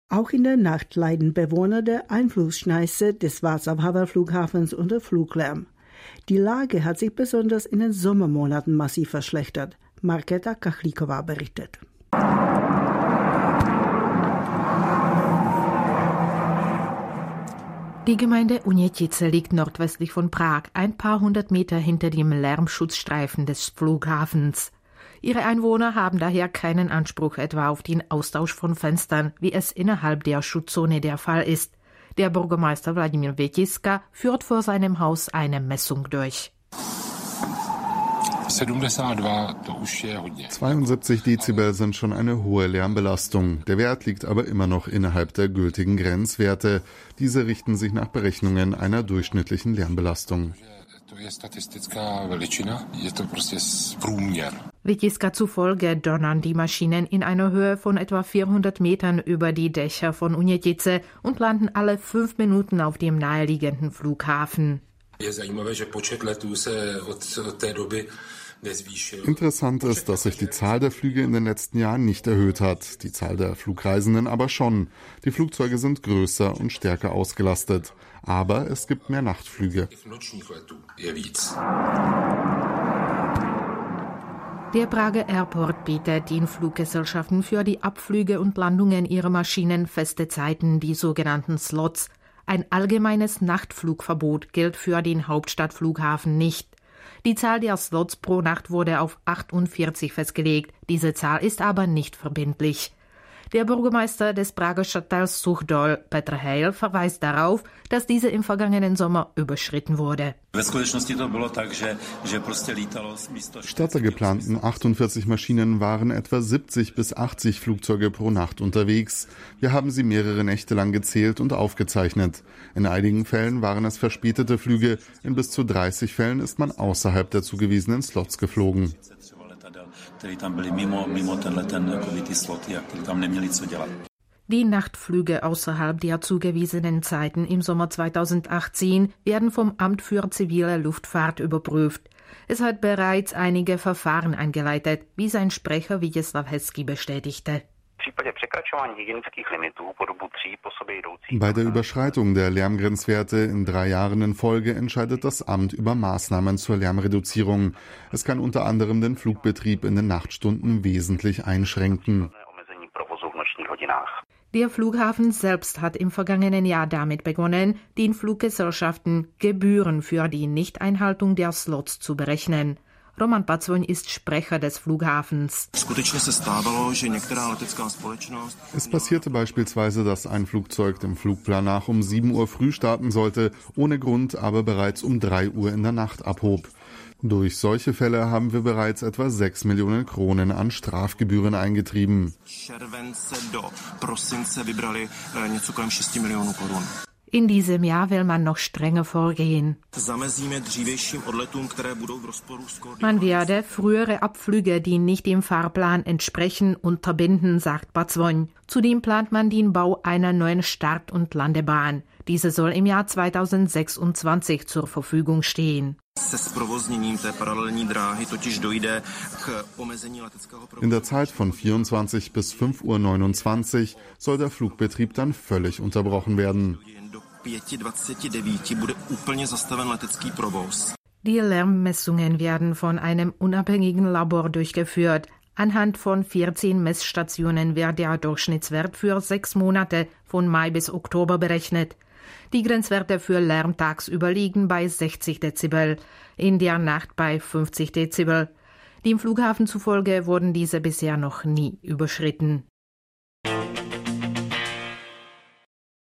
Auch in der Nacht leiden Bewohner der Einflussschneise des Václav-Havel-Flughafens unter Fluglärm. Die Lage hat sich besonders in den Sommermonaten massiv verschlechtert. Markéta Kachlíková berichtet. Die Gemeinde Unětice liegt nordwestlich von Prag, ein paar hundert Meter hinter dem Lärmschutzstreifen des Flughafens. Ihre Einwohner haben daher keinen Anspruch etwa auf den Austausch von Fenstern, wie es innerhalb der Schutzzone der Fall ist. Der Bürgermeister Vladimír Větiska führt vor seinem Haus eine Messung durch. 72 Dezibel sind schon eine hohe Lärmbelastung. Der Wert liegt aber immer noch innerhalb der gültigen Grenzwerte. Diese richten sich nach Berechnungen einer durchschnittlichen Lärmbelastung. Větiska zufolge donnern die Maschinen in einer Höhe von etwa 400 Metern über die Dächer von Unětice und landen alle 5 Minuten auf dem naheliegenden Flughafen. Interessant ist, dass sich die Zahl der Flüge in den letzten Jahren nicht erhöht hat, die Zahl der Flugreisenden aber schon. Die Flugzeuge sind größer und stärker ausgelastet, aber es gibt mehr Nachtflüge. Der Prager Airport bietet den Fluggesellschaften für die Abflüge und Landungen ihrer Maschinen feste Zeiten, die sogenannten Slots. Ein allgemeines Nachtflugverbot gilt für den Hauptstadtflughafen nicht. Die Zahl der Slots pro Nacht wurde auf 48 festgelegt. Diese Zahl ist aber nicht verbindlich. Der Bürgermeister des Prager Stadtteils Suchdol, Petr Heil, verweist darauf, dass diese im vergangenen Sommer überschritten wurde. Statt der geplanten 48 Maschinen waren etwa 70 bis 80 Flugzeuge pro Nacht unterwegs. Wir haben sie mehrere Nächte lang gezählt und aufgezeichnet. In einigen Fällen waren es verspätete Flüge. In bis zu 30 Fällen ist man außerhalb der zugewiesenen Slots geflogen. Die Nachtflüge außerhalb der zugewiesenen Zeiten im Sommer 2018 werden vom Amt für zivile Luftfahrt überprüft. Es hat bereits einige Verfahren eingeleitet, wie sein Sprecher Vítězslav Hezký bestätigte. Bei der Überschreitung der Lärmgrenzwerte in 3 Jahren in Folge entscheidet das Amt über Maßnahmen zur Lärmreduzierung. Es kann unter anderem den Flugbetrieb in den Nachtstunden wesentlich einschränken. Der Flughafen selbst hat im vergangenen Jahr damit begonnen, den Fluggesellschaften Gebühren für die Nichteinhaltung der Slots zu berechnen. Roman Pacvoň ist Sprecher des Flughafens. Es passierte beispielsweise, dass ein Flugzeug dem Flugplan nach um 7 Uhr früh starten sollte, ohne Grund aber bereits um 3 Uhr in der Nacht abhob. Durch solche Fälle haben wir bereits etwa 6 Millionen Kronen an Strafgebühren eingetrieben. In diesem Jahr will man noch strenger vorgehen. Man werde frühere Abflüge, die nicht dem Fahrplan entsprechen, unterbinden, sagt Pacvoň. Zudem plant man den Bau einer neuen Start- und Landebahn. Diese soll im Jahr 2026 zur Verfügung stehen. In der Zeit von 24 bis 5:29 Uhr soll der Flugbetrieb dann völlig unterbrochen werden. Die Lärmmessungen werden von einem unabhängigen Labor durchgeführt. Anhand von 14 Messstationen wird der Durchschnittswert für 6 Monate von Mai bis Oktober berechnet. Die Grenzwerte für Lärm tagsüber liegen bei 60 Dezibel, in der Nacht bei 50 Dezibel. Dem Flughafen zufolge wurden diese bisher noch nie überschritten.